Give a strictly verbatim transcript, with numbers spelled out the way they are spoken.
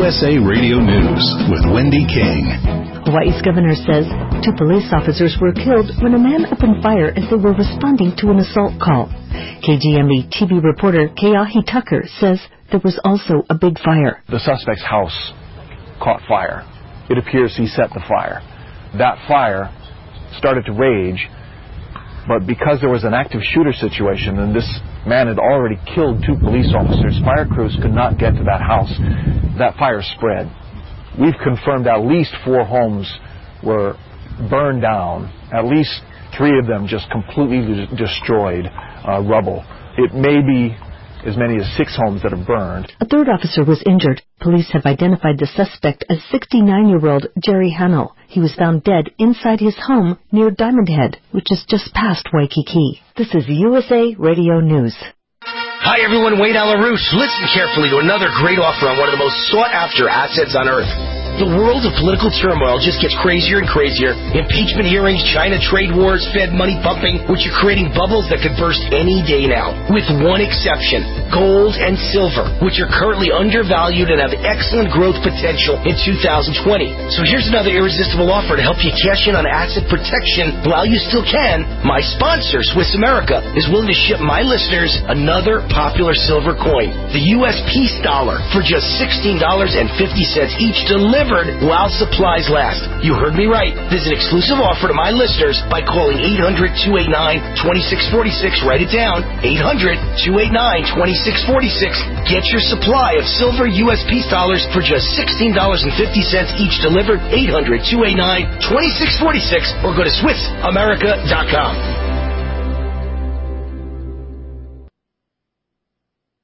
U S A Radio News with Wendy King. Hawaii's governor says two police officers were killed when a man opened fire as they were responding to an assault call. K G M E T V reporter Keahi Tucker says there was also a big fire. The suspect's house caught fire. It appears he set the fire. That fire started to rage, but because there was an active shooter situation and this man had already killed two police officers, fire crews could not get to that house. That fire spread. We've confirmed at least four homes were burned down, at least three of them just completely destroyed, uh, rubble. It may be as many as six homes that have burned. A third officer was injured. Police have identified the suspect as sixty-nine-year-old Jerry Hanel. He was found dead inside his home near Diamond Head, which is just past Waikiki. This is U S A Radio News. Hi, everyone. Wade Alarouche. Listen carefully to another great offer on one of the most sought-after assets on Earth. The world of political turmoil just gets crazier and crazier. Impeachment hearings, China trade wars, Fed money pumping, which are creating bubbles that could burst any day now. With one exception, gold and silver, which are currently undervalued and have excellent growth potential in two thousand twenty. So here's another irresistible offer to help you cash in on asset protection while you still can. My sponsor, Swiss America, is willing to ship my listeners another popular silver coin, the U S Peace Dollar, for just sixteen dollars and fifty cents each, delivered while supplies last. You heard me right. This is an exclusive offer to my listeners by calling eight hundred, two eight nine, two six four six. Write it down. eight hundred, two eight nine, two six four six. Get your supply of silver U S Peace Dollars for just sixteen dollars and fifty cents each, delivered eight hundred, two eight nine, two six four six, or go to Swiss America dot com.